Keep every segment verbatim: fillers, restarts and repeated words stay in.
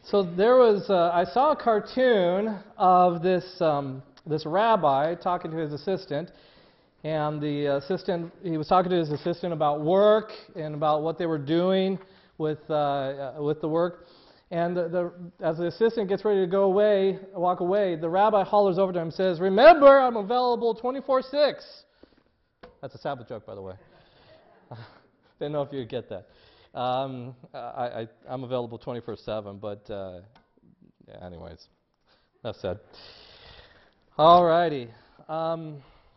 So there was, uh, I saw a cartoon of this um, this rabbi talking to his assistant, and the assistant, he was talking to his assistant about work and about what they were doing with uh, uh, with the work. And the, the, as the assistant gets ready to go away, walk away, the rabbi hollers over to him and says, "Remember, I'm available twenty-four six." That's a Sabbath joke, by the way. Didn't know if you'd get that. Um, I, I, I'm available twenty-four seven, but uh, yeah, anyways, enough said. All righty. Um,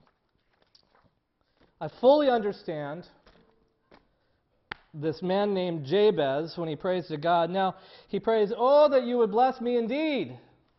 I fully understand this man named Jabez when he prays to God. Now, he prays, "Oh, that you would bless me indeed."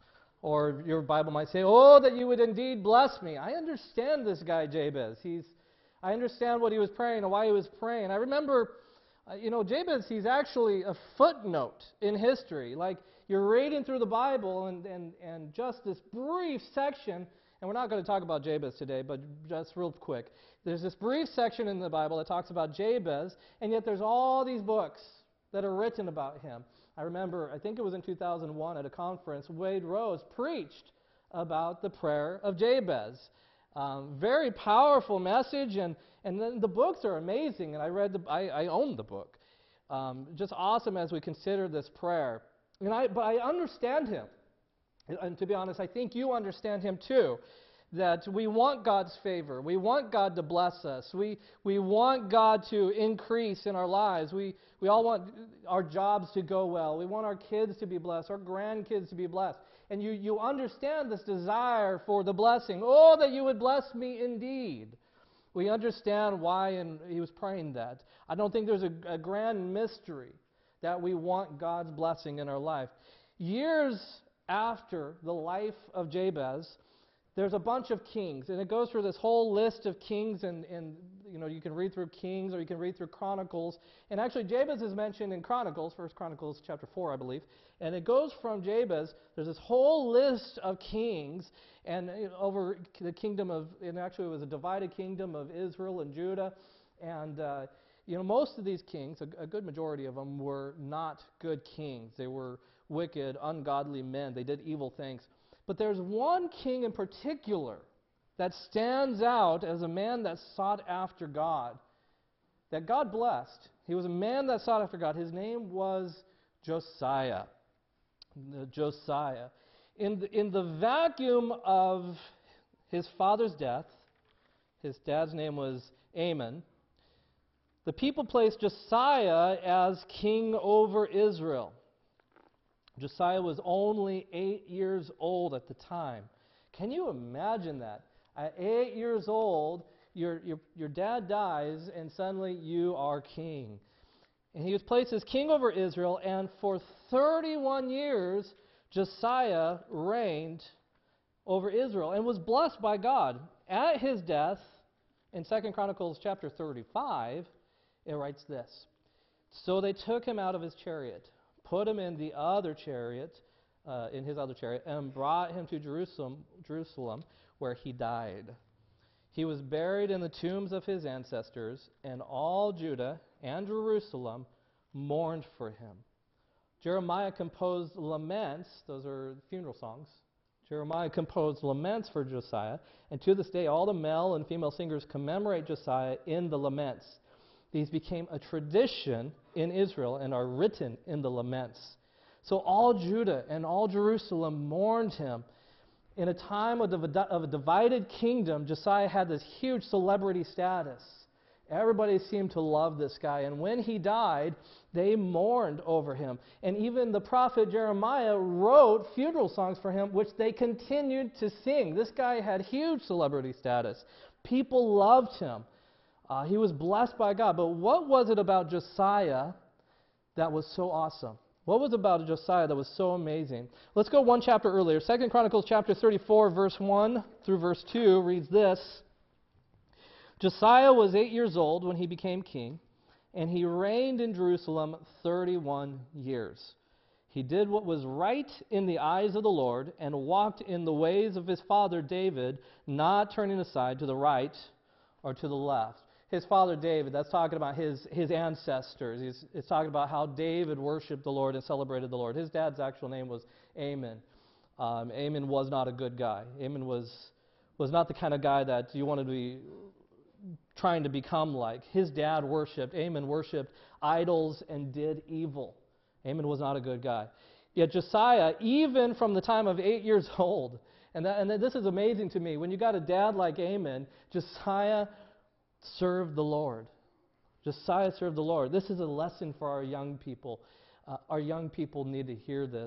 Or your Bible might say, "Oh, that you would indeed bless me." I understand this guy Jabez. He's, I understand what he was praying and why he was praying. I remember, uh, you know, Jabez, he's actually a footnote in history. Like, you're reading through the Bible and, and, and just this brief section, and we're not going to talk about Jabez today, but just real quick. There's this brief section in the Bible that talks about Jabez, and yet there's all these books that are written about him. I remember, I think it was in two thousand one at a conference, Wade Rose preached about the prayer of Jabez. Um, very powerful message, and, and then the books are amazing, and I read the, I, I own the book. Um, just awesome as we consider this prayer. And I, but I understand him. And to be honest, I think you understand him too. That we want God's favor. We want God to bless us. We we want God to increase in our lives. We we all want our jobs to go well. We want our kids to be blessed, our grandkids to be blessed. And you, you understand this desire for the blessing. Oh, that you would bless me indeed. We understand why and he was praying that. I don't think there's a, a grand mystery that we want God's blessing in our life. Years after the life of Jabez, there's a bunch of kings, and it goes through this whole list of kings, and, and you know you can read through Kings or you can read through Chronicles. And actually, Jabez is mentioned in Chronicles, First Chronicles chapter four, I believe. And it goes from Jabez. There's this whole list of kings, and you know, over the kingdom of, and actually it was a divided kingdom of Israel and Judah. And uh, you know most of these kings, a, a good majority of them, were not good kings. They were wicked, ungodly men. They did evil things. But there's one king in particular that stands out as a man that sought after God, that God blessed. He was a man that sought after God. His name was Josiah. Josiah. In the, in the vacuum of his father's death, his dad's name was Amon, the people placed Josiah as king over Israel. Josiah was only eight years old at the time. Can you imagine that? At eight years old, your, your, your dad dies, and suddenly you are king. And he was placed as king over Israel, and for thirty-one years, Josiah reigned over Israel and was blessed by God. At his death, in Second Chronicles chapter thirty-five, it writes this: "So they took him out of his chariot, put him in the other chariot, uh, in his other chariot, and brought him to Jerusalem, Jerusalem, where he died. He was buried in the tombs of his ancestors, and all Judah and Jerusalem mourned for him." Jeremiah composed laments, those are funeral songs. Jeremiah composed laments for Josiah, and to this day all the male and female singers commemorate Josiah in the laments. These became a tradition in Israel and are written in the laments. So all Judah and all Jerusalem mourned him. In a time of, div- of a divided kingdom, Josiah had this huge celebrity status. Everybody seemed to love this guy. And when he died, they mourned over him. And even the prophet Jeremiah wrote funeral songs for him, which they continued to sing. This guy had huge celebrity status. People loved him. Uh, he was blessed by God. But what was it about Josiah that was so awesome? What was it about Josiah that was so amazing? Let's go one chapter earlier. Second Chronicles chapter thirty-four, verse one through verse two reads this: "Josiah was eight years old when he became king, and he reigned in Jerusalem thirty-one years. He did what was right in the eyes of the Lord and walked in the ways of his father David, not turning aside to the right or to the left." his father David. That's talking about his, his ancestors. He's, it's talking about how David worshiped the Lord and celebrated the Lord. His dad's actual name was Amon. Um, Amon was not a good guy. Amon was, was not the kind of guy that you wanted to be trying to become like. His dad worshipped, Amon worshipped idols and did evil. Amon was not a good guy. Yet Josiah, even from the time of eight years old, and, that, and this is amazing to me, when you got a dad like Amon, Josiah served the Lord. Josiah served the Lord. This is a lesson for our young people. Uh, our young people need to hear this.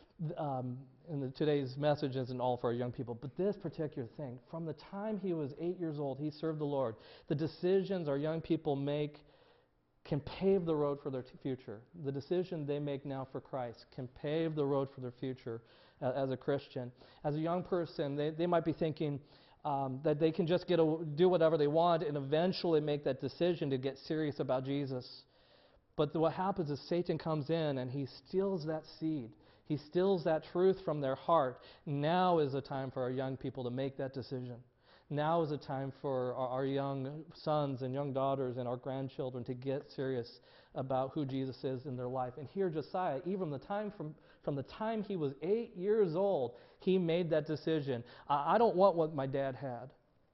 Um, and the, today's message isn't all for our young people, but this particular thing, from the time he was eight years old, he served the Lord. The decisions our young people make can pave the road for their t- future. The decision they make now for Christ can pave the road for their future uh, as a Christian. As a young person, they, they might be thinking um, that they can just get a, do whatever they want and eventually make that decision to get serious about Jesus. But the, what happens is Satan comes in and he steals that seed. He steals that truth from their heart. Now is the time for our young people to make that decision. Now is the time for our, our young sons and young daughters and our grandchildren to get serious about who Jesus is in their life. And here Josiah, even the time from, from the time he was eight years old, he made that decision. I, I don't want what my dad had.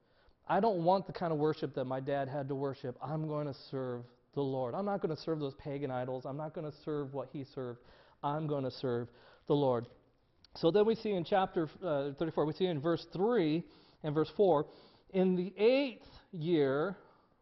I don't want the kind of worship that my dad had to worship. I'm going to serve the Lord. I'm not going to serve those pagan idols. I'm not going to serve what he served. I'm going to serve the Lord. So then we see in chapter uh, thirty-four, we see in verse three and verse four, in the eighth year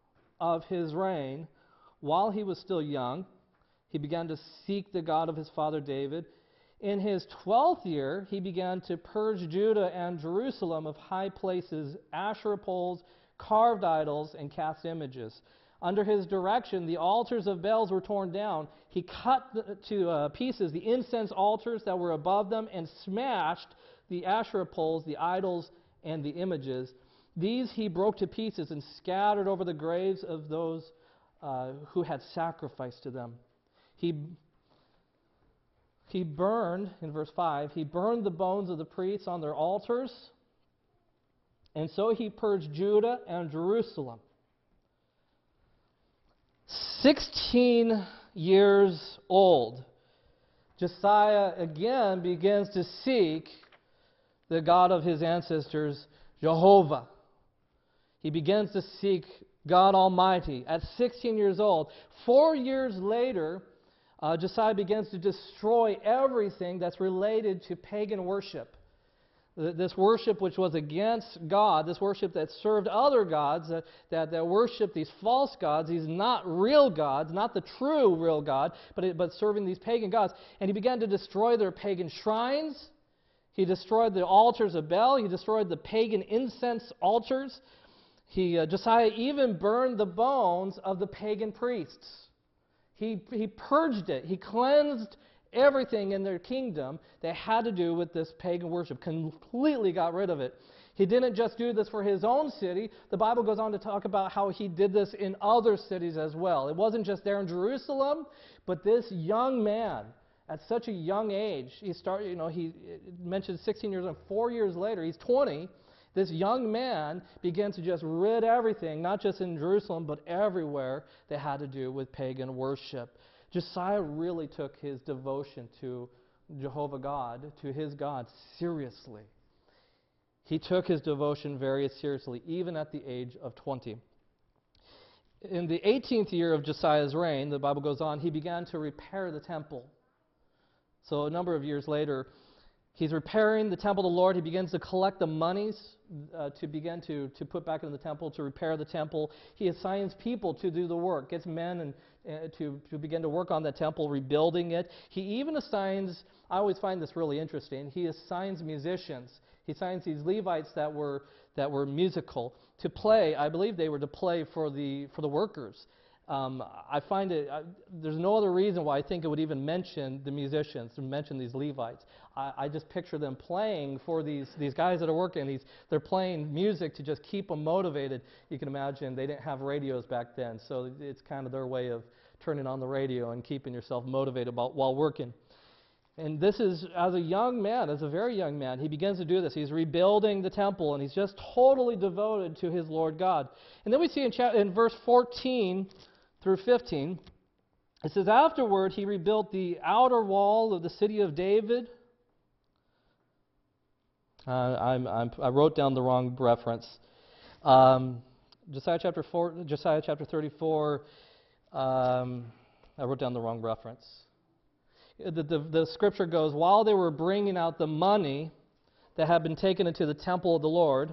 of his reign, while he was still young, he began to seek the God of his father David. In his twelfth year, he began to purge Judah and Jerusalem of high places, Asherah poles, carved idols, and cast images. Under his direction, the altars of Baals were torn down. He cut the, to uh, pieces the incense altars that were above them and smashed the Asherah poles, the idols, and the images. These he broke to pieces and scattered over the graves of those uh, who had sacrificed to them. He, he burned, in verse five, he burned the bones of the priests on their altars, and so he purged Judah and Jerusalem. Sixteen years old, Josiah again begins to seek the God of his ancestors, Jehovah. He begins to seek God Almighty at sixteen years old. Four years later, uh, Josiah begins to destroy everything that's related to pagan worship. This worship which was against God, this worship that served other gods, that, that, that worshiped these false gods, these not real gods, not the true real God, but, it, but serving these pagan gods. And he began to destroy their pagan shrines. He destroyed the altars of Baal. He destroyed the pagan incense altars. He, uh, Josiah even burned the bones of the pagan priests. He, he purged it. He cleansed everything in their kingdom that had to do with this pagan worship, completely got rid of it. He didn't just do this for his own city. The Bible goes on to talk about how he did this in other cities as well. It wasn't just there in Jerusalem, but this young man, at such a young age, he started, you know, he mentioned sixteen years, and four years later, he's twenty. This young man began to just rid everything, not just in Jerusalem, but everywhere that had to do with pagan worship. Josiah really took his devotion to Jehovah God, to his God, seriously. He took his devotion very seriously, even at the age of twenty. In the eighteenth year of Josiah's reign, the Bible goes on, he began to repair the temple. So a number of years later, he's repairing the temple of the Lord. He begins to collect the monies uh, to begin to, to put back into the temple, to repair the temple. He assigns people to do the work, gets men and uh, to, to begin to work on the temple, rebuilding it. He even assigns, I always find this really interesting, he assigns musicians. He assigns these Levites that were that were musical to play. I believe they were to play for the for the workers. Um, I find it, I, there's no other reason why I think it would even mention the musicians, to mention these Levites. I, I just picture them playing for these, these guys that are working. These, they're playing music to just keep them motivated. You can imagine they didn't have radios back then, so it's kind of their way of turning on the radio and keeping yourself motivated about, while working. And this is as a young man, as a very young man, he begins to do this. He's rebuilding the temple, and he's just totally devoted to his Lord God. And then we see in, cha- in verse fourteen through fifteen, it says, afterward he rebuilt the outer wall of the city of David. Uh, I'm, I'm, I wrote down the wrong reference. Um, Josiah chapter four, Josiah chapter thirty-four. Um, I wrote down the wrong reference. The, the, the scripture goes, while they were bringing out the money that had been taken into the temple of the Lord.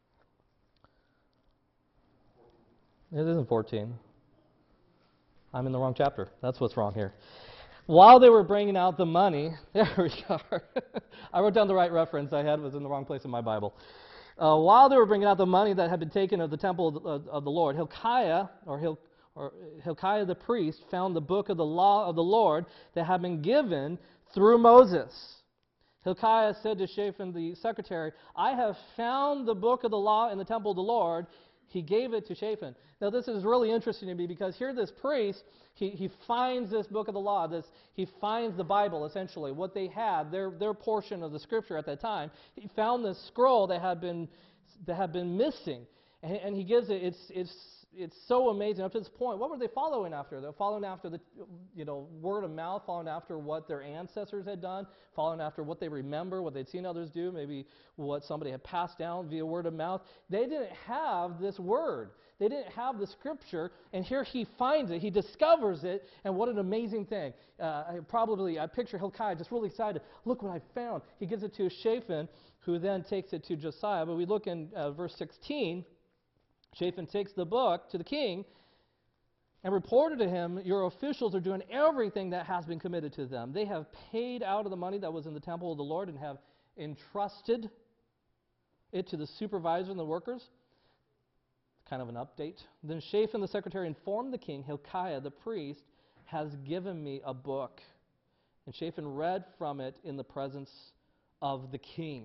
It isn't fourteen. I'm in the wrong chapter. That's what's wrong here. While they were bringing out the money, there we are. I wrote down the right reference. I had was in the wrong place in my Bible. Uh, while they were bringing out the money that had been taken of the temple of the, of, of the Lord, Hilkiah, or Hil, or Hilkiah the priest, found the book of the law of the Lord that had been given through Moses. Hilkiah said to Shaphan the secretary, I have found the book of the law in the temple of the Lord. He gave it to Shaphan. Now this is really interesting to me because here this priest, he, he finds this book of the law, this he finds the Bible essentially, what they had, their their portion of the scripture at that time. He found this scroll that had been that had been missing. And, and he gives it, it's it's it's so amazing up to this point. What were they following after? They're following after the, you know, word of mouth, following after what their ancestors had done, following after what they remember, what they'd seen others do, maybe what somebody had passed down via word of mouth. They didn't have this word. They didn't have the scripture, and here he finds it. He discovers it, and what an amazing thing. Uh, I probably, I picture Hilkiah just really excited. Look what I found. He gives it to Shaphan, who then takes it to Josiah. But we look in uh, verse sixteen. Shaphan takes the book to the king and reported to him, your officials are doing everything that has been committed to them. They have paid out of the money that was in the temple of the Lord and have entrusted it to the supervisor and the workers. Kind of an update. Then Shaphan the secretary informed the king, Hilkiah the priest has given me a book. And Shaphan read from it in the presence of the king.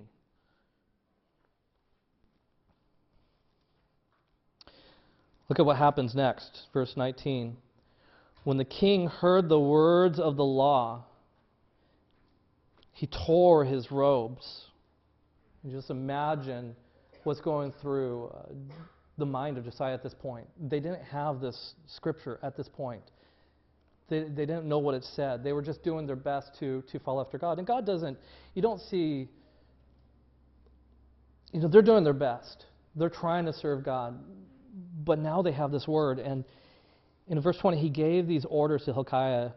Look at what happens next, verse nineteen. When the king heard the words of the law, he tore his robes. And just imagine what's going through uh, the mind of Josiah at this point. They didn't have this scripture at this point. They, they didn't know what it said. They were just doing their best to, to follow after God. And God doesn't, you don't see, you know, they're doing their best. They're trying to serve God. But now they have this word. And in verse twenty, he gave these orders to Hilkiah,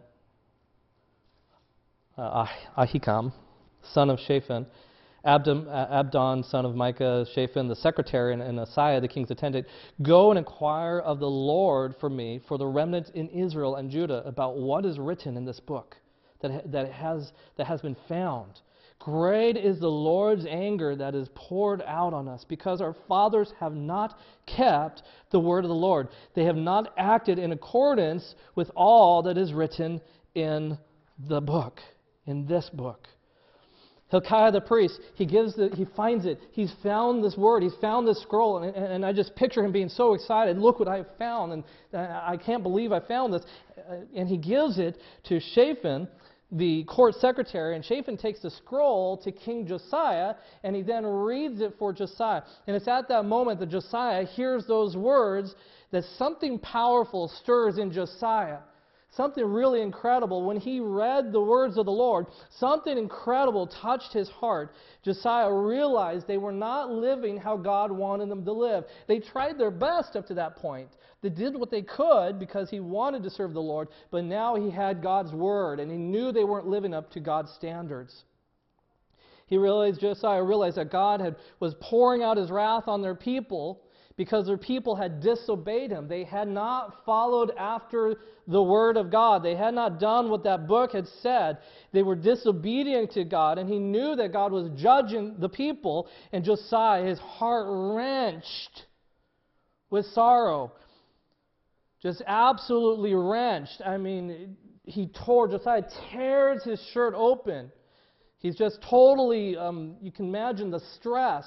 uh, Ahikam, son of Shaphan, Abdon, Abdon, son of Micah, Shaphan, the secretary, and, and Asaiah, the king's attendant, go and inquire of the Lord for me, for the remnant in Israel and Judah, about what is written in this book that, that, has, that has been found. Great is the Lord's anger that is poured out on us, because our fathers have not kept the word of the Lord. They have not acted in accordance with all that is written in the book, in this book. Hilkiah the priest, he gives the, he finds it. He's found this word. He's found this scroll, and, and I just picture him being so excited. Look what I found, and I can't believe I found this. And he gives it to Shaphan, the court secretary, and Shaphan takes the scroll to King Josiah, and he then reads it for Josiah. And it's at that moment that Josiah hears those words that something powerful stirs in Josiah. Something really incredible. When he read the words of the Lord, something incredible touched his heart. Josiah realized they were not living how God wanted them to live. They tried their best up to that point. They did what they could because he wanted to serve the Lord, but now he had God's word, and he knew they weren't living up to God's standards. He realized, Josiah realized that God had, was pouring out his wrath on their people because their people had disobeyed him. They had not followed after the word of God. They had not done what that book had said. They were disobedient to God, and he knew that God was judging the people, and Josiah, his heart wrenched with sorrow. Just absolutely wrenched. I mean, he tore, Josiah tears his shirt open. He's just totally, um, you can imagine the stress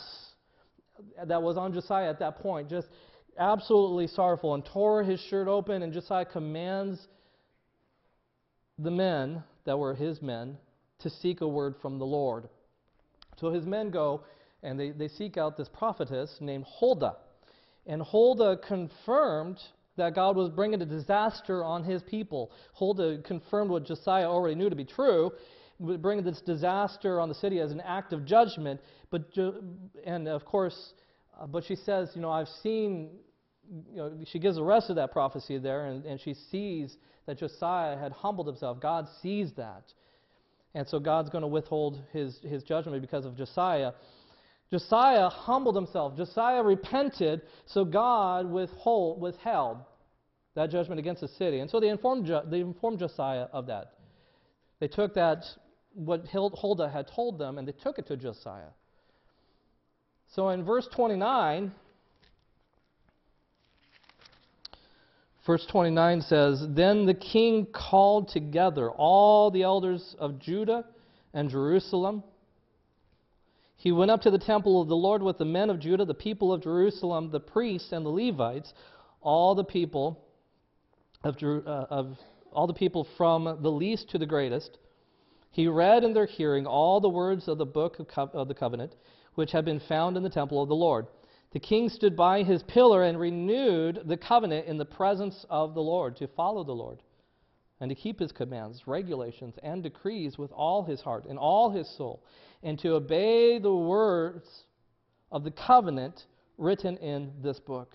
that was on Josiah at that point. Just absolutely sorrowful, and tore his shirt open, and Josiah commands the men that were his men to seek a word from the Lord. So his men go and they, they seek out this prophetess named Huldah. And Huldah confirmed that God was bringing a disaster on his people. Huldah confirmed what Josiah already knew to be true, bringing this disaster on the city as an act of judgment. But and of course, uh, but she says, you know, I've seen. You know, she gives the rest of that prophecy there, and, and she sees that Josiah had humbled himself. God sees that, and so God's going to withhold his his judgment because of Josiah. Josiah humbled himself. Josiah repented, so God withhold, withheld that judgment against the city. And so they informed, they informed Josiah of that. They took that, what Huldah had told them, and they took it to Josiah. So in verse twenty-nine, verse twenty-nine says, Then the king called together all the elders of Judah and Jerusalem. He went up to the temple of the Lord with the men of Judah, the people of Jerusalem, the priests and the Levites, all the people of, uh, of all the people from the least to the greatest. He read in their hearing all the words of the book of, co- of the covenant, which had been found in the temple of the Lord. The king stood by his pillar and renewed the covenant in the presence of the Lord, to follow the Lord and to keep his commands, regulations, and decrees with all his heart and all his soul, and to obey the words of the covenant written in this book.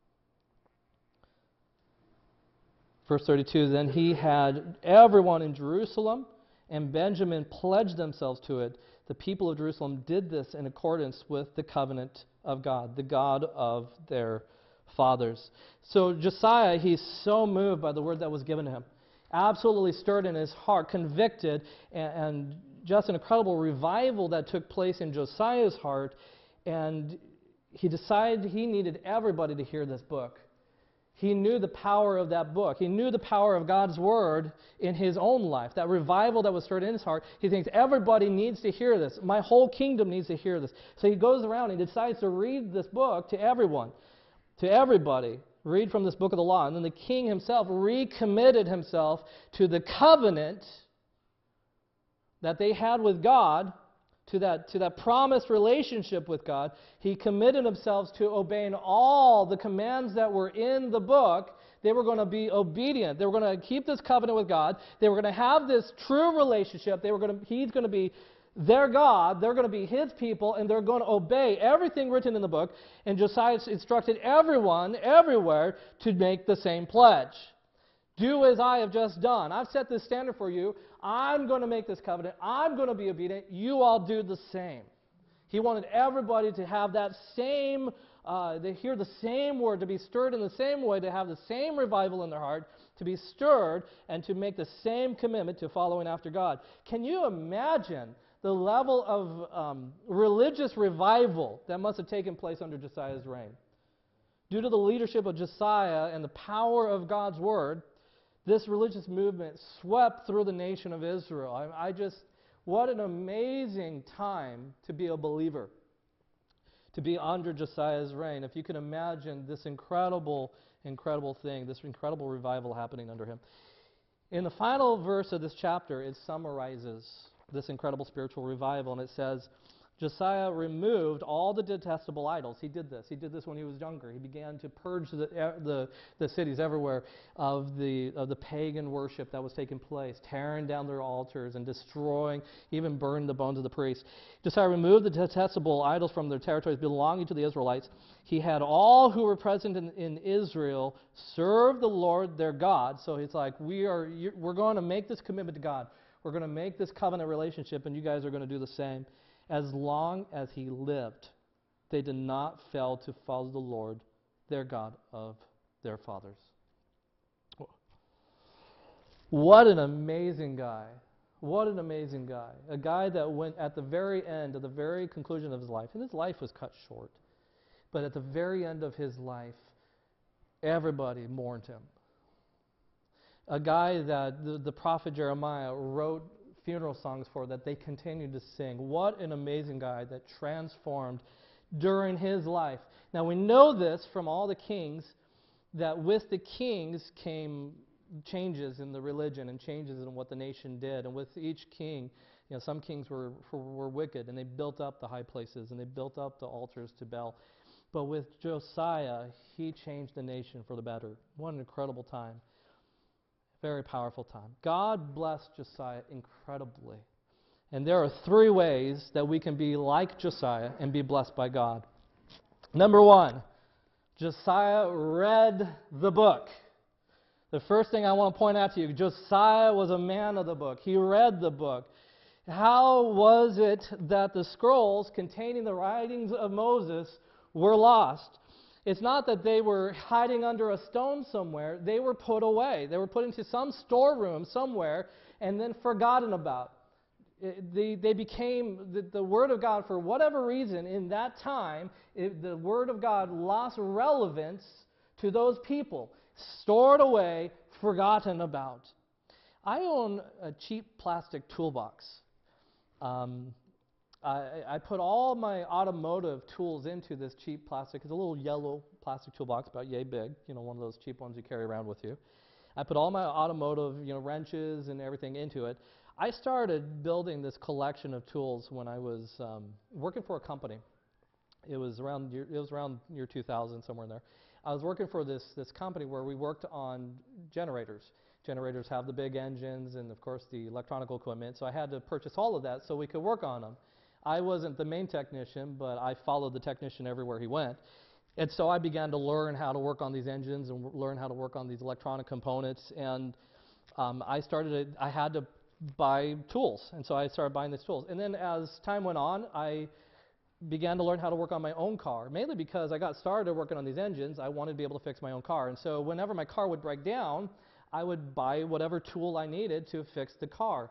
Verse thirty-two, Then he had everyone in Jerusalem and Benjamin pledged themselves to it. The people of Jerusalem did this in accordance with the covenant of God, the God of their fathers. So Josiah, he's so moved by the word that was given to him, absolutely stirred in his heart, convicted, and, and just an incredible revival that took place in Josiah's heart. And he decided he needed everybody to hear this book. He knew the power of that book. He knew the power of God's word in his own life. That revival that was stirred in his heart, he thinks everybody needs to hear this. My whole kingdom needs to hear this. So he goes around and decides to read this book to everyone, to everybody. Read from this book of the law. And then the king himself recommitted himself to the covenant that they had with God, to that, to that promised relationship with God. He committed himself to obeying all the commands that were in the book. They were going to be obedient. They were going to keep this covenant with God. They were going to have this true relationship. They were going to, he's going to be their God. They're going to be his people, and they're going to obey everything written in the book. And Josiah instructed everyone, everywhere, to make the same pledge. Do as I have just done. I've set this standard for you. I'm going to make this covenant. I'm going to be obedient. You all do the same. He wanted everybody to have that same, uh, to hear the same word, to be stirred in the same way, to have the same revival in their heart, to be stirred, and to make the same commitment to following after God. Can you imagine the level of um, religious revival that must have taken place under Josiah's reign? Due to the leadership of Josiah and the power of God's word, this religious movement swept through the nation of Israel. I, I just, what an amazing time to be a believer, to be under Josiah's reign. If you can imagine this incredible, incredible thing, this incredible revival happening under him. In the final verse of this chapter, it summarizes this incredible spiritual revival, and it says, Josiah removed all the detestable idols. He did this. He did this when he was younger. He began to purge the, the, the cities everywhere of the, of the pagan worship that was taking place, tearing down their altars and destroying, even burned the bones of the priests. Josiah removed the detestable idols from their territories belonging to the Israelites. He had all who were present in, in Israel serve the Lord their God. So he's like, we are, we're going to make this commitment to God. We're going to make this covenant relationship, and you guys are going to do the same. As long as he lived, they did not fail to follow the Lord, their God of their fathers. What an amazing guy. What an amazing guy. A guy that went at the very end, at the very conclusion of his life, and his life was cut short, but at the very end of his life, everybody mourned him. A guy that the, the prophet Jeremiah wrote funeral songs for, that they continued to sing. What an amazing guy that transformed during his life. Now we know this from all the kings, that with the kings came changes in the religion and changes in what the nation did. And with each king, You know, some kings were, were wicked, and they built up the high places, and they built up the altars to Baal. But with Josiah, he changed the nation for the better. What an incredible time. Very powerful time. God blessed Josiah incredibly. And there are three ways that we can be like Josiah and be blessed by God. Number one, Josiah read the book. The first thing I want to point out to you, Josiah was a man of the book. He read the book. How was it that the scrolls containing the writings of Moses were lost? It's not that they were hiding under a stone somewhere. They were put away. They were put into some storeroom somewhere and then forgotten about. It, they, they became, the, the Word of God, for whatever reason, in that time, it, the Word of God lost relevance to those people. Stored away, forgotten about. I own a cheap plastic toolbox. Um, I, I put all my automotive tools into this cheap plastic. It's a little yellow plastic toolbox, about yay big. You know, one of those cheap ones you carry around with you. I put all my automotive, you know, wrenches and everything into it. I started building this collection of tools when I was um, working for a company. It was around year, it was around year two thousand, somewhere in there. I was working for this this company where we worked on generators. Generators have the big engines and, of course, the electronic equipment. So I had to purchase all of that so we could work on them. I wasn't the main technician, but I followed the technician everywhere he went. And so I began to learn how to work on these engines and w- learn how to work on these electronic components. And um, I started, to, I had to buy tools. And so I started buying these tools. And then as time went on, I began to learn how to work on my own car, mainly because I got started working on these engines. I wanted to be able to fix my own car. And so whenever my car would break down, I would buy whatever tool I needed to fix the car.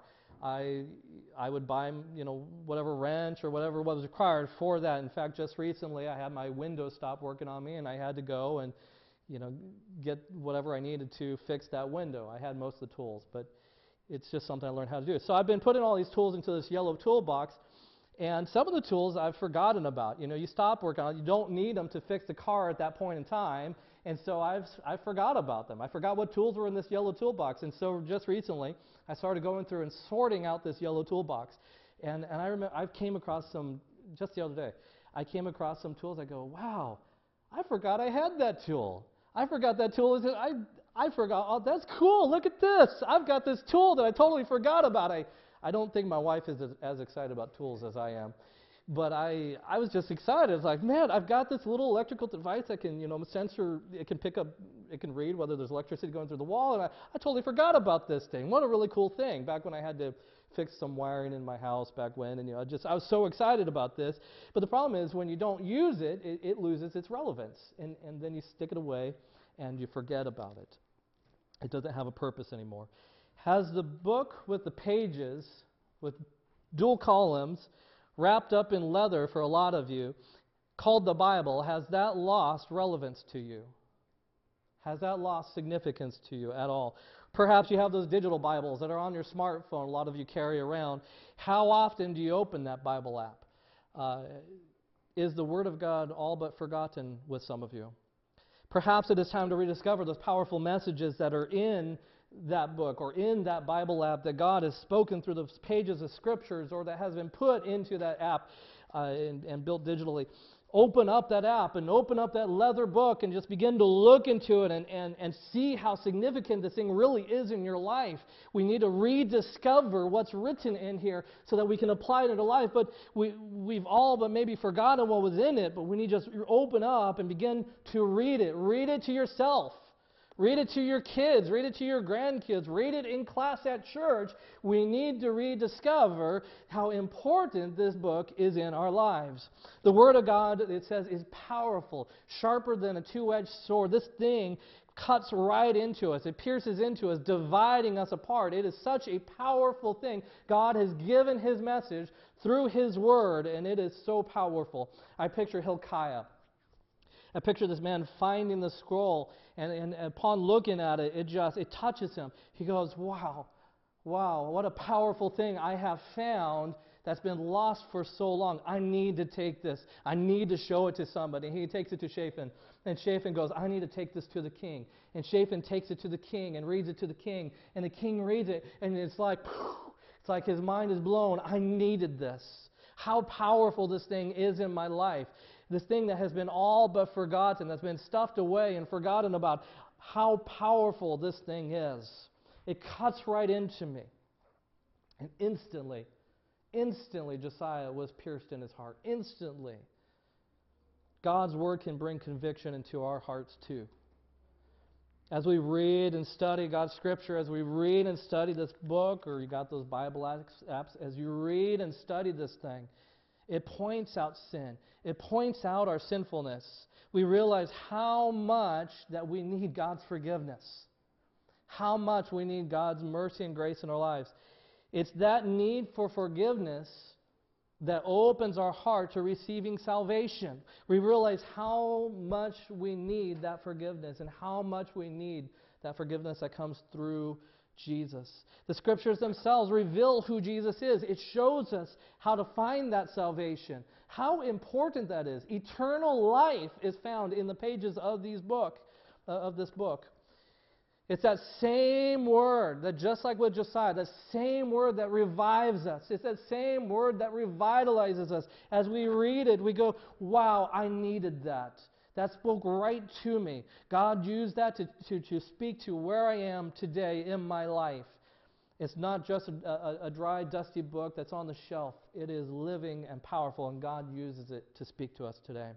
I I would buy, you know, whatever wrench or whatever was required for that. In fact, just recently I had my window stop working on me, and I had to go and, you know, get whatever I needed to fix that window. I had most of the tools, but it's just something I learned how to do. So I've been putting all these tools into this yellow toolbox, and some of the tools I've forgotten about. You know, you stop working on it, you don't need them to fix the car at that point in time. And so I've I forgot about them. I forgot what tools were in this yellow toolbox. And so just recently, I started going through and sorting out this yellow toolbox. And and I remember I came across some just the other day. I came across some tools. I go, wow, I forgot I had that tool. I forgot that tool. I I forgot. Oh, that's cool. Look at this. I've got this tool that I totally forgot about. I I don't think my wife is as, as excited about tools as I am. But I, I was just excited. It's like, man, I've got this little electrical device that can, you know, sensor, it can pick up, it can read whether there's electricity going through the wall. And I, I totally forgot about this thing. What a really cool thing. Back when I had to fix some wiring in my house back when, and, you know, I just, I was so excited about this. But the problem is when you don't use it, it, it loses its relevance. And, and then you stick it away and you forget about it. It doesn't have a purpose anymore. Has the book with the pages, with dual columns, wrapped up in leather for a lot of you, called the Bible, has that lost relevance to you? Has that lost significance to you at all? Perhaps you have those digital Bibles that are on your smartphone, a lot of you carry around. How often do you open that Bible app? Uh, is the Word of God all but forgotten with some of you? Perhaps it is time to rediscover those powerful messages that are in that book or in that Bible app that God has spoken through those pages of Scriptures or that has been put into that app uh, and, and built digitally. Open up that app and open up that leather book and just begin to look into it and, and, and see how significant this thing really is in your life. We need to rediscover what's written in here so that we can apply it into life. But we, we've all but maybe forgotten what was in it, but we need to just open up and begin to read it. Read it to yourself. Read it to your kids. Read it to your grandkids. Read it in class at church. We need to rediscover how important this book is in our lives. The Word of God, it says, is powerful, sharper than a two-edged sword. This thing cuts right into us. It pierces into us, dividing us apart. It is such a powerful thing. God has given His message through His Word, and it is so powerful. I picture Hilkiah. I picture this man finding the scroll, and, and upon looking at it, it just, it touches him. He goes, wow, wow, what a powerful thing I have found that's been lost for so long. I need to take this. I need to show it to somebody. He takes it to Shaphan, and Shaphan goes, I need to take this to the king. And Shaphan takes it to the king and reads it to the king, and the king reads it, and it's like, It's like his mind is blown. I needed this. How powerful this thing is in my life. This thing that has been all but forgotten, that's been stuffed away and forgotten about. How powerful this thing is. It cuts right into me. And instantly, instantly Josiah was pierced in his heart. Instantly. God's Word can bring conviction into our hearts too. As we read and study God's Scripture, as we read and study this book, or you got those Bible apps, as you read and study this thing, it points out sin. It points out our sinfulness. We realize how much that we need God's forgiveness. How much we need God's mercy and grace in our lives. It's that need for forgiveness that opens our heart to receiving salvation. We realize how much we need that forgiveness and how much we need that forgiveness that comes through Jesus. The Scriptures themselves reveal who Jesus is. It shows us how to find that salvation, how important that is. Eternal life is found in the pages of these book, uh, of this book. It's that same word that, just like with Josiah, that same word that revives us. It's that same word that revitalizes us. As we read it, we go, wow, I needed that. That spoke right to me. God used that to, to, to speak to where I am today in my life. It's not just a, a, a dry, dusty book that's on the shelf. It is living and powerful, and God uses it to speak to us today.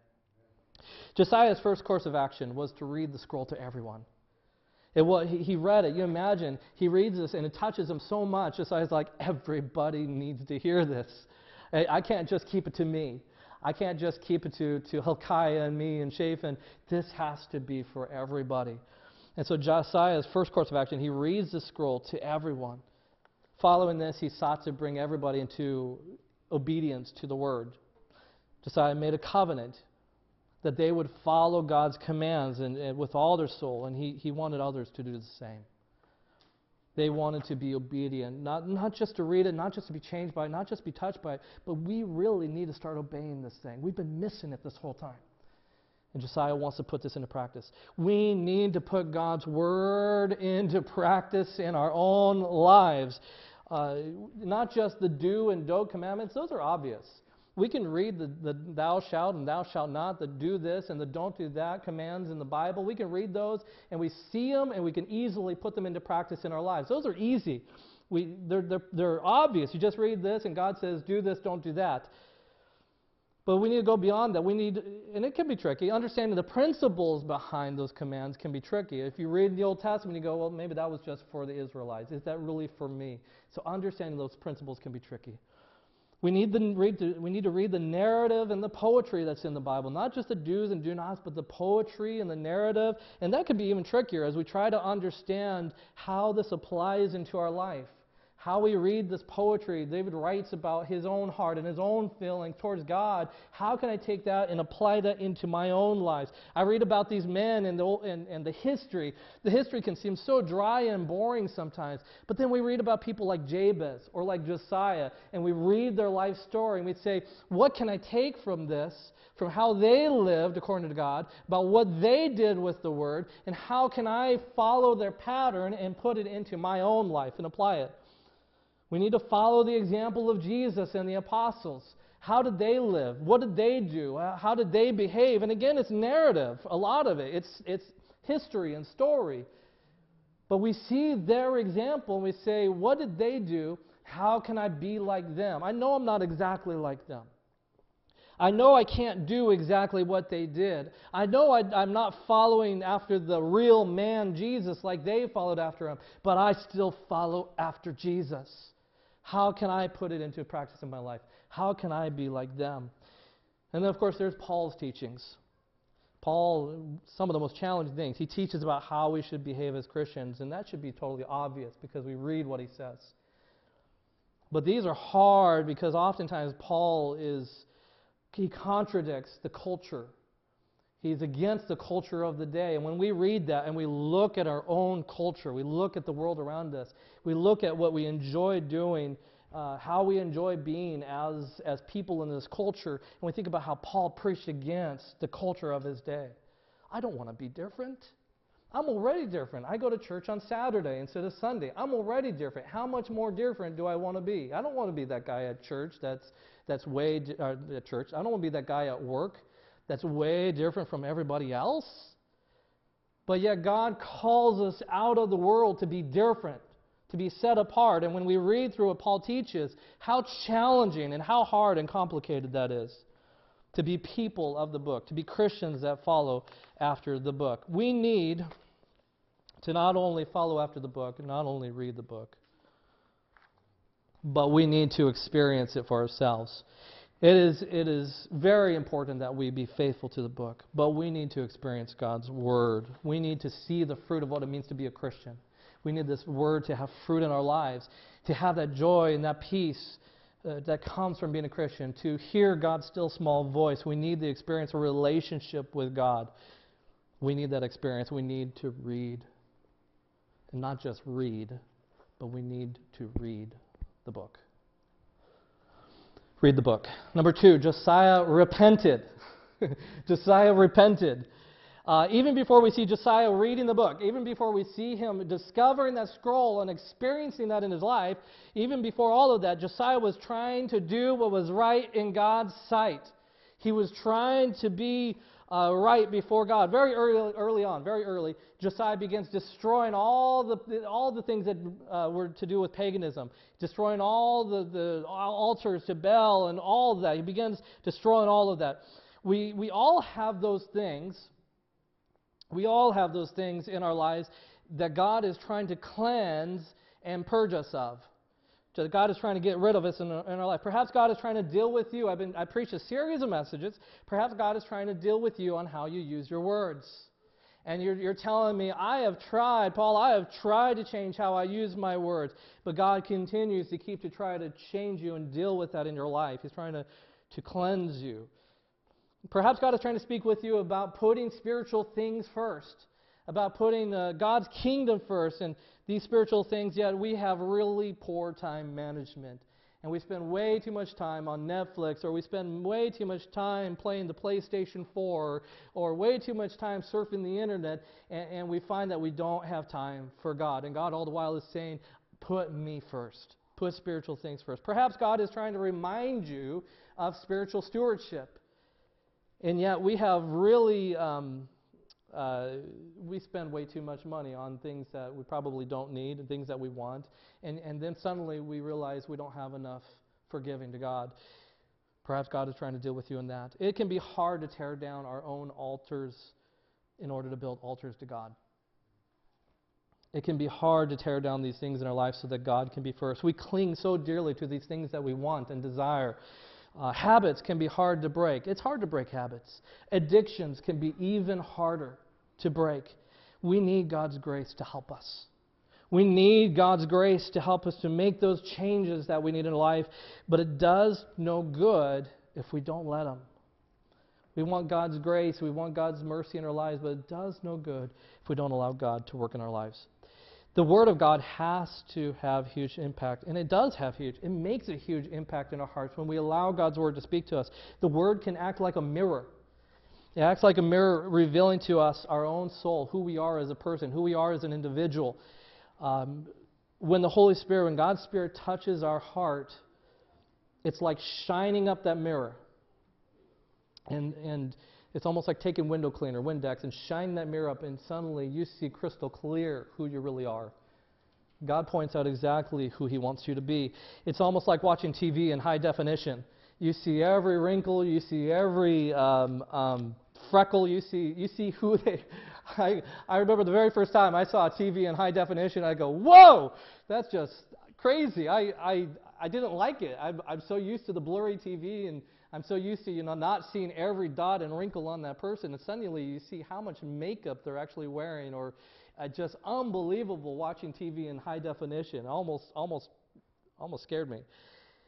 Josiah's first course of action was to read the scroll to everyone. It was, he, he read it. You imagine, he reads this and it touches him so much. Josiah's like, everybody needs to hear this. I, I can't just keep it to me. I can't just keep it to, to Hilkiah and me and Shaphan. This has to be for everybody. And so Josiah's first course of action, he reads the scroll to everyone. Following this, he sought to bring everybody into obedience to the word. Josiah made a covenant that they would follow God's commands and, and with all their soul, and he, he wanted others to do the same. They wanted to be obedient, not, not just to read it, not just to be changed by it, not just be touched by it, but we really need to start obeying this thing. We've been missing it this whole time. And Josiah wants to put this into practice. We need to put God's word into practice in our own lives. Uh, not just the do and don't commandments, those are obvious. We can read the, the thou shalt and thou shalt not, the do this and the don't do that commands in the Bible. We can read those and we see them and we can easily put them into practice in our lives. Those are easy. We, they're, they're, they're obvious. You just read this and God says, do this, don't do that. But we need to go beyond that. We need, and it can be tricky. Understanding the principles behind those commands can be tricky. If you read the Old Testament, you go, well, maybe that was just for the Israelites. Is that really for me? So understanding those principles can be tricky. We need, the, read the, we need to read the narrative and the poetry that's in the Bible. Not just the do's and do nots, but the poetry and the narrative. And that can be even trickier as we try to understand how this applies into our life. How we read this poetry. David writes about his own heart and his own feeling towards God. How can I take that and apply that into my own lives? I read about these men and the, and, and the history. The history can seem so dry and boring sometimes. But then we read about people like Jabez or like Josiah, and we read their life story, and we say, what can I take from this, from how they lived according to God, about what they did with the Word, and how can I follow their pattern and put it into my own life and apply it? We need to follow the example of Jesus and the apostles. How did they live? What did they do? How did they behave? And again, it's narrative, a lot of it. It's, it's history and story. But we see their example and we say, what did they do? How can I be like them? I know I'm not exactly like them. I know I can't do exactly what they did. I know I, I'm not following after the real man Jesus like they followed after him, but I still follow after Jesus. How can I put it into practice in my life? How can I be like them? And then, of course, there's Paul's teachings. Paul, some of the most challenging things, he teaches about how we should behave as Christians, and that should be totally obvious because we read what he says. But these are hard because oftentimes Paul is, he contradicts the culture. He's against the culture of the day. And when we read that and we look at our own culture, we look at the world around us, we look at what we enjoy doing, uh, how we enjoy being as, as people in this culture, and we think about how Paul preached against the culture of his day. I don't want to be different. I'm already different. I go to church on Saturday instead of Sunday. I'm already different. How much more different do I want to be? I don't want to be that guy at church that's that's way di- uh, at church. I don't want to be that guy at work that's way different from everybody else. But yet God calls us out of the world to be different, to be set apart. And when we read through what Paul teaches, how challenging and how hard and complicated that is to be people of the book, to be Christians that follow after the book. We need to not only follow after the book and not only read the book, but we need to experience it for ourselves. It is, it is very important that we be faithful to the book, but we need to experience God's Word. We need to see the fruit of what it means to be a Christian. We need this Word to have fruit in our lives, to have that joy and that peace uh, that comes from being a Christian, to hear God's still small voice. We need the experience of relationship with God. We need that experience. We need to read. And not just read, but we need to read the book. Read the book. Number two, Josiah repented. Josiah repented. Uh, even before we see Josiah reading the book, even before we see him discovering that scroll and experiencing that in his life, even before all of that, Josiah was trying to do what was right in God's sight. He was trying to be uh, right before God. Very early, early on, very early, Josiah begins destroying all the all the things that uh, were to do with paganism, destroying all the, the altars to Baal and all of that. He begins destroying all of that. We we all have those things. We all have those things in our lives that God is trying to cleanse and purge us of. That God is trying to get rid of us in our, in our life. Perhaps God is trying to deal with you. I've been I preached a series of messages. Perhaps God is trying to deal with you on how you use your words. And you're, you're telling me, I have tried, Paul, I have tried to change how I use my words. But God continues to keep to try to change you and deal with that in your life. He's trying to, to cleanse you. Perhaps God is trying to speak with you about putting spiritual things first, about putting uh, God's kingdom first and these spiritual things, yet we have really poor time management. And we spend way too much time on Netflix, or we spend way too much time playing the PlayStation four, or way too much time surfing the internet, and, and we find that we don't have time for God. And God all the while is saying, put me first. Put spiritual things first. Perhaps God is trying to remind you of spiritual stewardship. And yet we have really, um, uh, we spend way too much money on things that we probably don't need and things that we want. And, and then suddenly we realize we don't have enough for giving to God. Perhaps God is trying to deal with you in that. It can be hard to tear down our own altars in order to build altars to God. It can be hard to tear down these things in our life so that God can be first. We cling so dearly to these things that we want and desire. Uh, habits can be hard to break. It's hard to break habits. Addictions can be even harder to break. We need God's grace to help us. We need God's grace to help us to make those changes that we need in life, but it does no good if we don't let Him. We want God's grace, we want God's mercy in our lives, but it does no good if we don't allow God to work in our lives. The Word of God has to have huge impact, and it does have huge. It makes a huge impact in our hearts when we allow God's Word to speak to us. The Word can act like a mirror. It acts like a mirror revealing to us our own soul, who we are as a person, who we are as an individual. Um, when the Holy Spirit, when God's Spirit touches our heart, it's like shining up that mirror. And and it's almost like taking window cleaner, Windex, and shining that mirror up, and suddenly you see crystal clear who you really are. God points out exactly who He wants you to be. It's almost like watching T V in high definition. You see every wrinkle, you see every um, um, freckle, you see you see who they... I, I remember the very first time I saw a T V in high definition, I go, whoa, that's just crazy. I, I, I didn't like it. I'm, I'm so used to the blurry T V, and I'm so used to, you know, not seeing every dot and wrinkle on that person, and suddenly you see how much makeup they're actually wearing, or uh, just unbelievable watching T V in high definition. Almost, almost, almost scared me.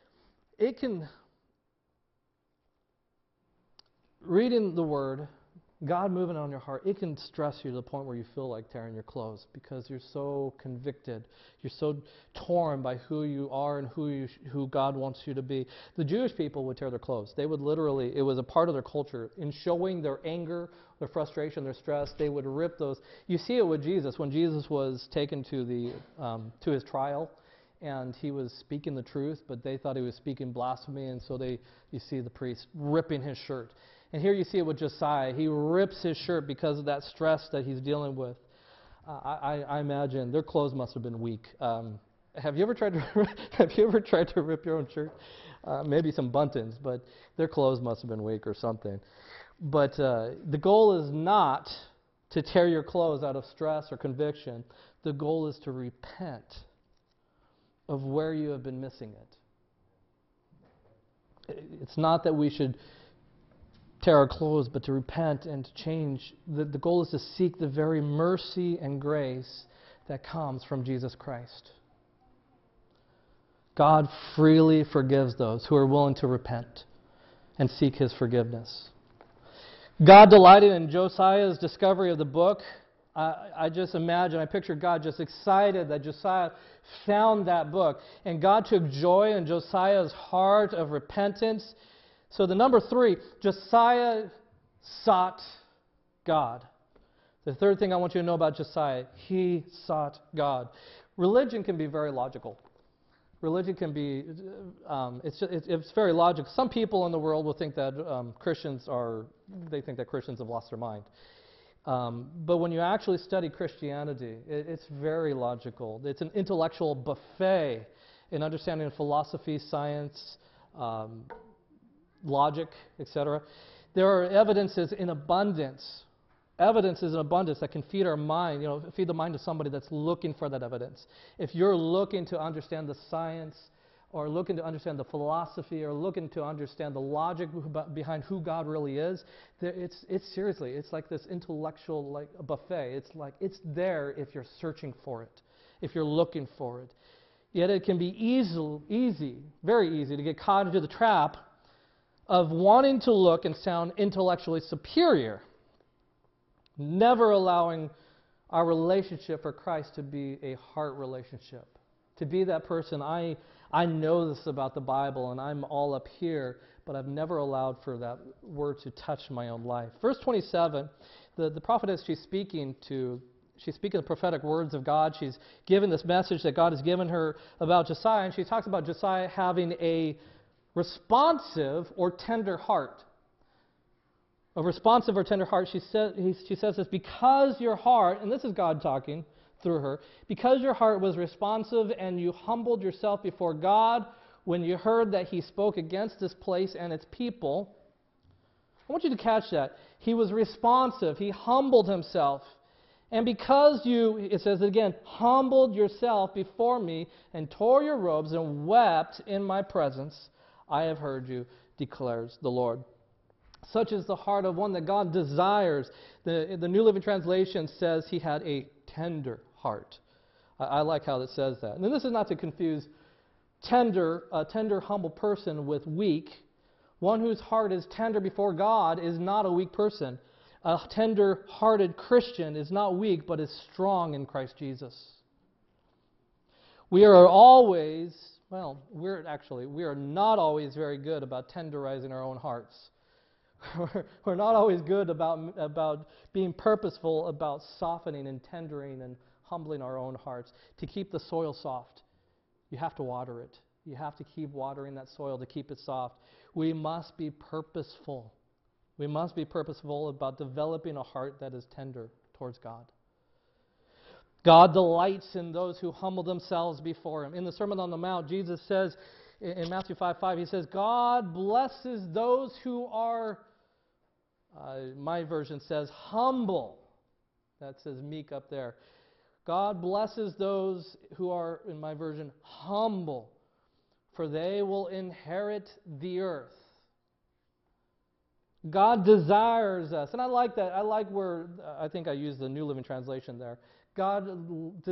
It can, reading the Word God moving on your heart, it can stress you to the point where you feel like tearing your clothes because you're so convicted. You're so torn by who you are and who you, who God wants you to be. The Jewish people would tear their clothes. They would literally, it was a part of their culture. In showing their anger, their frustration, their stress, they would rip those. You see it with Jesus. When Jesus was taken to the um, to his trial, and he was speaking the truth, but they thought he was speaking blasphemy, and so they, you see the priest ripping his shirt. And here you see it with Josiah. He rips his shirt because of that stress that he's dealing with. Uh, I, I imagine their clothes must have been weak. Um, have you ever tried to have you ever tried to rip your own shirt? Uh, maybe some buttons, but their clothes must have been weak or something. But uh, the goal is not to tear your clothes out of stress or conviction. The goal is to repent of where you have been missing it. It's not that we should tear our clothes, but to repent and to change. The, the goal is to seek the very mercy and grace that comes from Jesus Christ. God freely forgives those who are willing to repent and seek His forgiveness. God delighted in Josiah's discovery of the book. I, I just imagine, I picture God just excited that Josiah found that book. And God took joy in Josiah's heart of repentance. So the number three, Josiah sought God. The third thing I want you to know about Josiah, he sought God. Religion can be very logical. Religion can be, um, it's, it's, it's very logical. Some people in the world will think that um, Christians are, they think that Christians have lost their mind. Um, but when you actually study Christianity, it, it's very logical. It's an intellectual buffet in understanding of philosophy, science, um, logic, et cetera. There are evidences in abundance. Evidences in abundance that can feed our mind, you know, feed the mind of somebody that's looking for that evidence. If you're looking to understand the science, or looking to understand the philosophy, or looking to understand the logic behind who God really is, it's it's seriously, it's like this intellectual like a buffet. It's like it's there if you're searching for it, if you're looking for it. Yet it can be easy, easy, very easy to get caught into the trap of wanting to look and sound intellectually superior, never allowing our relationship for Christ to be a heart relationship, to be that person, I, I know this about the Bible and I'm all up here, but I've never allowed for that word to touch my own life. Verse twenty-seven, the, the prophetess, she's speaking to, she's speaking the prophetic words of God. She's given this message that God has given her about Josiah, and she talks about Josiah having a responsive or tender heart. A responsive or tender heart, she, said, he, she says this, because your heart, and this is God talking through her, because your heart was responsive and you humbled yourself before God when you heard that He spoke against this place and its people. I want you to catch that. He was responsive. He humbled Himself. And because you, it says it again, humbled yourself before me and tore your robes and wept in my presence, I have heard you, declares the Lord. Such is the heart of one that God desires. The, the New Living Translation says he had a tender heart. I, I like how it says that. And this is not to confuse tender, a tender, humble person with weak. One whose heart is tender before God is not a weak person. A tender-hearted Christian is not weak, but is strong in Christ Jesus. We are always, well, we're actually, we are not always very good about tenderizing our own hearts. We're not always good about, about being purposeful about softening and tendering and humbling our own hearts. To keep the soil soft, you have to water it. You have to keep watering that soil to keep it soft. We must be purposeful. We must be purposeful about developing a heart that is tender towards God. God delights in those who humble themselves before Him. In the Sermon on the Mount, Jesus says, in Matthew five five, He says, God blesses those who are, uh, my version says, humble. That says meek up there. God blesses those who are, in my version, humble, for they will inherit the earth. God desires us, and I like that. I like where, I think I used the New Living Translation there. God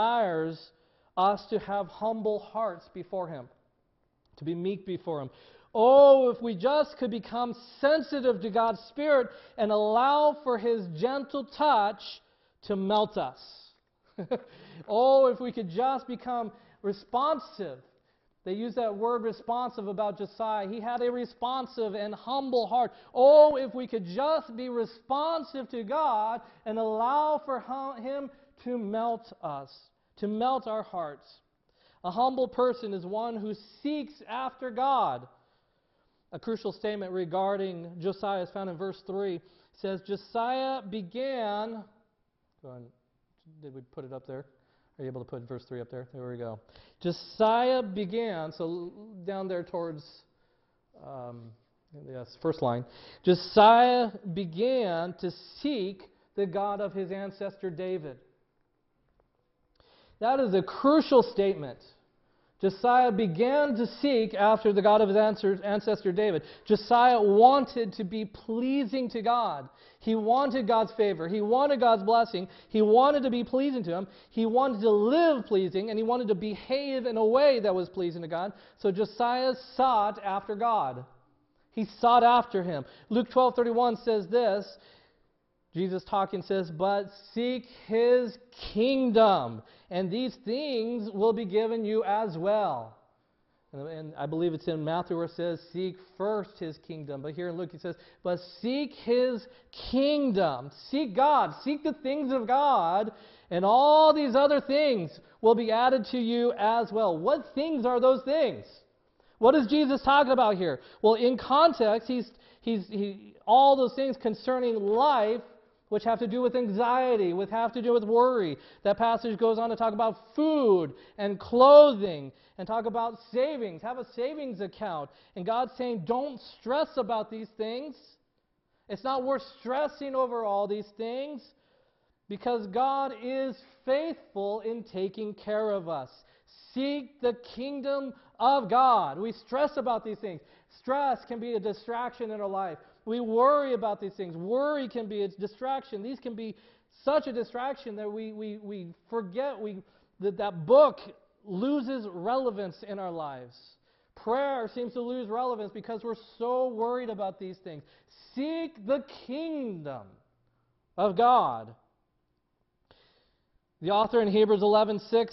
desires us to have humble hearts before Him, to be meek before Him. Oh, if we just could become sensitive to God's Spirit and allow for His gentle touch to melt us. Oh, if we could just become responsive. They use that word responsive about Josiah. He had a responsive and humble heart. Oh, if we could just be responsive to God and allow for Him to melt us, to melt our hearts. A humble person is one who seeks after God. A crucial statement regarding Josiah is found in verse three. It says, Josiah began... Go on. Did we put it up there? Are you able to put verse three up there? There we go. Josiah began, so down there towards, um, yes, first line. Josiah began to seek the God of his ancestor David. That is a crucial statement. Josiah began to seek after the God of his ancestor David. Josiah wanted to be pleasing to God. He wanted God's favor. He wanted God's blessing. He wanted to be pleasing to Him. He wanted to live pleasing, and he wanted to behave in a way that was pleasing to God. So Josiah sought after God. He sought after Him. Luke twelve thirty-one says this. Jesus talking says, but seek His kingdom, and these things will be given you as well. And, and I believe it's in Matthew where it says, seek first His kingdom. But here in Luke it says, but seek His kingdom. Seek God. Seek the things of God, and all these other things will be added to you as well. What things are those things? What is Jesus talking about here? Well, in context, he's, he's, he, all those things concerning life, which have to do with anxiety, which have to do with worry. That passage goes on to talk about food and clothing and talk about savings. Have a savings account. And God's saying, don't stress about these things. It's not worth stressing over all these things because God is faithful in taking care of us. Seek the kingdom of God. We stress about these things. Stress can be a distraction in our life. We worry about these things. Worry can be a distraction. These can be such a distraction that we, we, we forget we, that that book loses relevance in our lives. Prayer seems to lose relevance because we're so worried about these things. Seek the kingdom of God. The author in Hebrews eleven six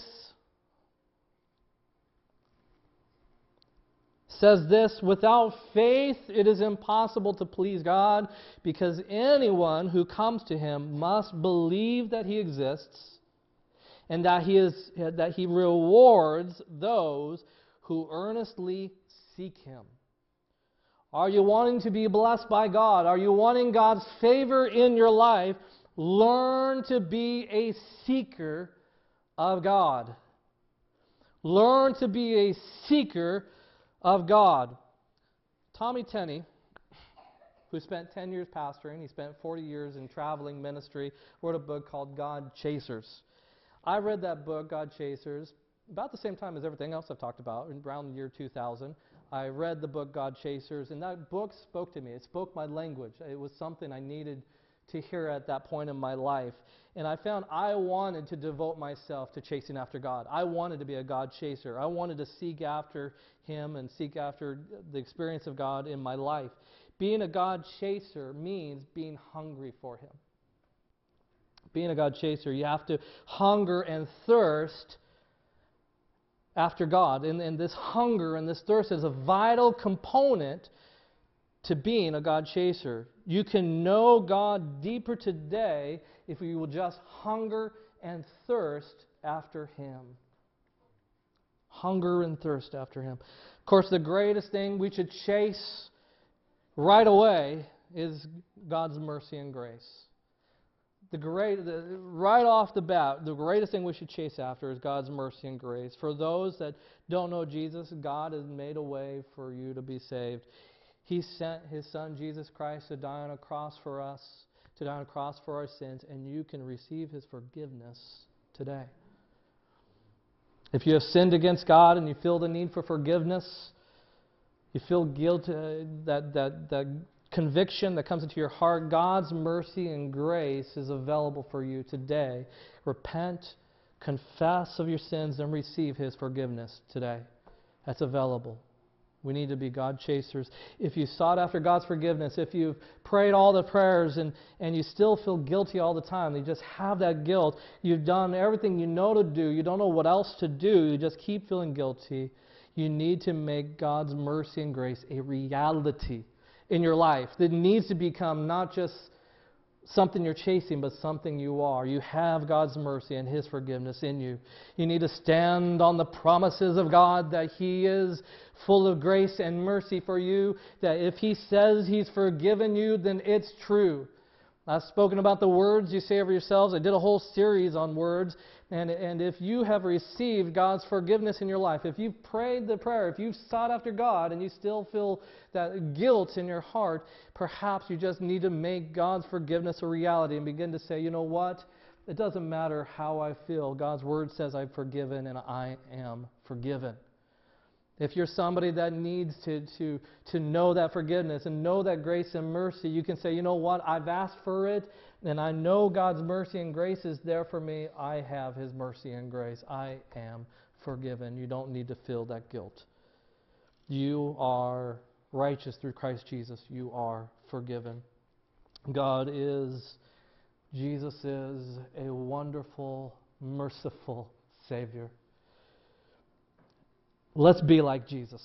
says this, without faith it is impossible to please God, because anyone who comes to Him must believe that He exists and that He is that He rewards those who earnestly seek Him. Are you wanting to be blessed by God? Are you wanting God's favor in your life? Learn to be a seeker of God. Learn to be a seeker of God. Tommy Tenney, who spent ten years pastoring, he spent forty years in traveling ministry, wrote a book called God Chasers. I read that book, God Chasers, about the same time as everything else I've talked about, around the year two thousand. I read the book God Chasers, and that book spoke to me. It spoke my language. It was something I needed to hear at that point in my life. And I found I wanted to devote myself to chasing after God. I wanted to be a God chaser. I wanted to seek after Him and seek after the experience of God in my life. Being a God chaser means being hungry for Him. Being a God chaser, you have to hunger and thirst after God. And, and this hunger and this thirst is a vital component to being a God chaser. You can know God deeper today if you will just hunger and thirst after Him. Hunger and thirst after Him. Of course, the greatest thing we should chase right away is God's mercy and grace. The great, the, right off the bat, the greatest thing we should chase after is God's mercy and grace. For those that don't know Jesus, God has made a way for you to be saved. He sent His Son, Jesus Christ, to die on a cross for us, to die on a cross for our sins, and you can receive His forgiveness today. If you have sinned against God and you feel the need for forgiveness, you feel guilt, uh, that, that, that conviction that comes into your heart, God's mercy and grace is available for you today. Repent, confess of your sins, and receive His forgiveness today. That's available. We need to be God chasers. If you sought after God's forgiveness, if you've prayed all the prayers and, and you still feel guilty all the time, you just have that guilt, you've done everything you know to do, you don't know what else to do, you just keep feeling guilty, you need to make God's mercy and grace a reality in your life. That needs to become not just something you're chasing, but something you are. You have God's mercy and His forgiveness in you. You need to stand on the promises of God that He is full of grace and mercy for you, that if He says He's forgiven you, then it's true. I've spoken about the words you say over yourselves. I did a whole series on words. And, and if you have received God's forgiveness in your life, if you've prayed the prayer, if you've sought after God and you still feel that guilt in your heart, perhaps you just need to make God's forgiveness a reality and begin to say, you know what? It doesn't matter how I feel. God's Word says I'm forgiven and I am forgiven. If you're somebody that needs to, to, to know that forgiveness and know that grace and mercy, you can say, you know what, I've asked for it, and I know God's mercy and grace is there for me. I have His mercy and grace. I am forgiven. You don't need to feel that guilt. You are righteous through Christ Jesus. You are forgiven. God is, Jesus is a wonderful, merciful Savior. Let's be like Jesus.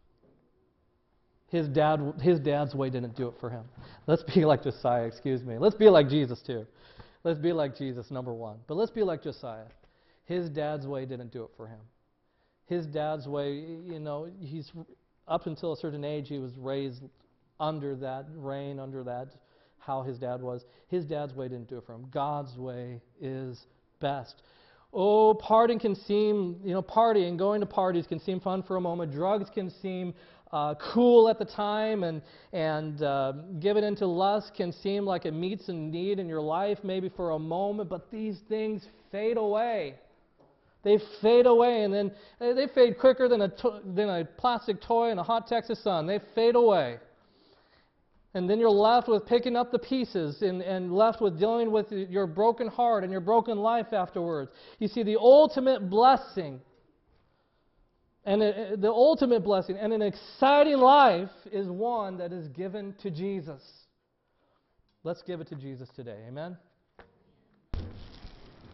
His dad, his dad's way didn't do it for him. Let's be like Josiah, excuse me. Let's be like Jesus too. Let's be like Jesus, number one. But let's be like Josiah. His dad's way didn't do it for him. His dad's way, you know, he's up until a certain age, he was raised under that reign, under that, how his dad was. His dad's way didn't do it for him. God's way is best. Oh, partying can seem, you know, partying, going to parties can seem fun for a moment. Drugs can seem uh, cool at the time, and and uh, giving into lust can seem like it meets a need in your life, maybe for a moment. But these things fade away. They fade away, and then they fade quicker than a to- than a plastic toy in a hot Texas sun. They fade away. And then you're left with picking up the pieces and, and left with dealing with your broken heart and your broken life afterwards. You see, the ultimate blessing and it, the ultimate blessing and an exciting life is one that is given to Jesus. Let's give it to Jesus today. Amen?